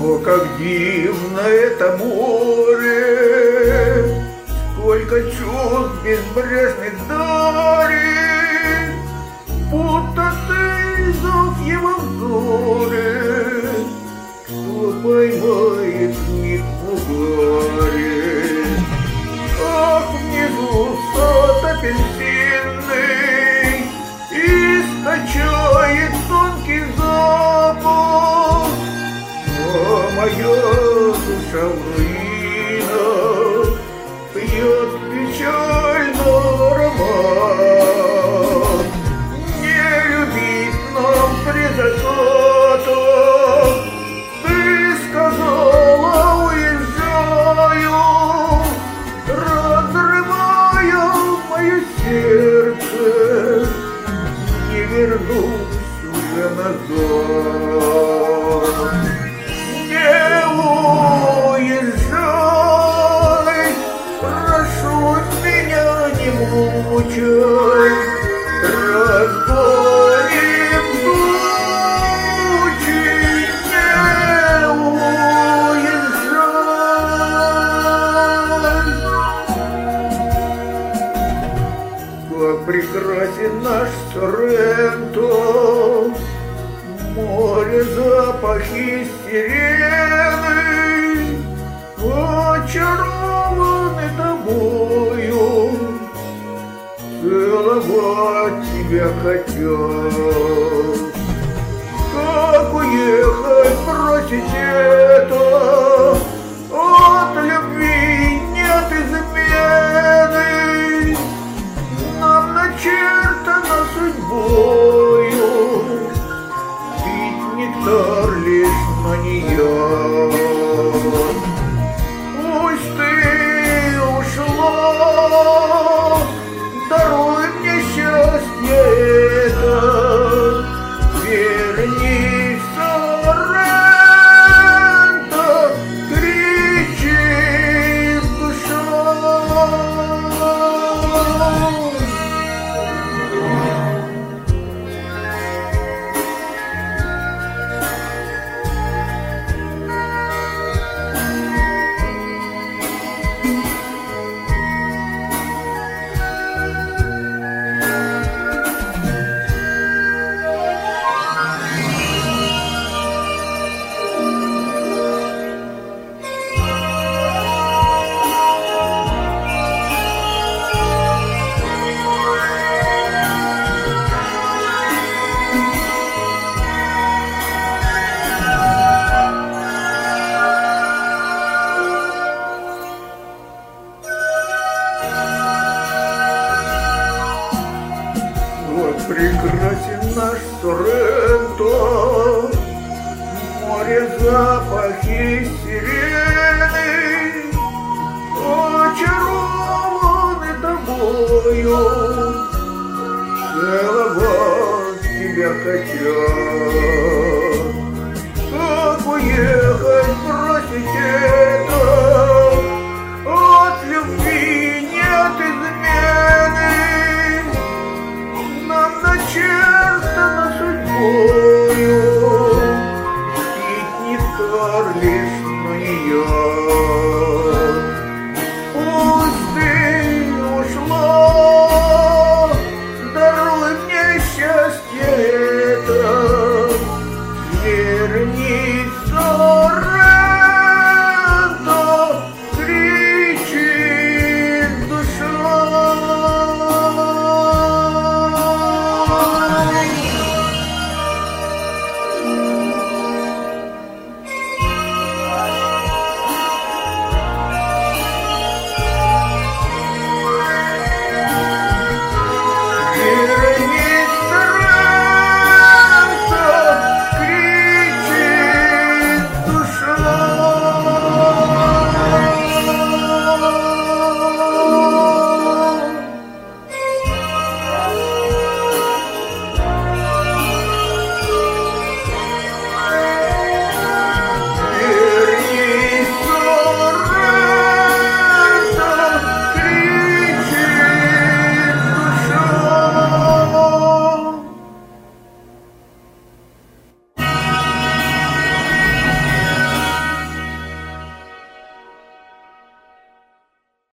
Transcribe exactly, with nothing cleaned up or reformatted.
О, как дивно это море, сколько чувств безбрежных дарит, будто ты зов его взоре, кто поймает них в угаре. Ах, внизу сад апельсинный источает тонкий запах, а моя душа в руинах пьет печально аромат. Не любить нам при закатах, ты сказала, уезжаю, разрывая мое сердце, не вернусь уже назад. Не уезжай, прошу меня не мучай, разгоним тучи, не уезжай. Как прекрасен наш Соренто, море, запахи сирены, очарованы тобою, целовать тебя хотят. Как уехать, бросить это? От любви нет измены, нам начертано судьбою пить нектар лишь на нее. Пусть ты ушла, даруй мне счастье это, вернись, Соренто, кричит душа. Прекрасен наш Соренто, море, запахи сирены, очарованы тобою, целовать тебя хотят. Как уехать, бросить это? От любви нет измены, нам начертано судьбою пить нектар лишь на нее. Пусть ты ушла, даруй мне счастье это, вернись.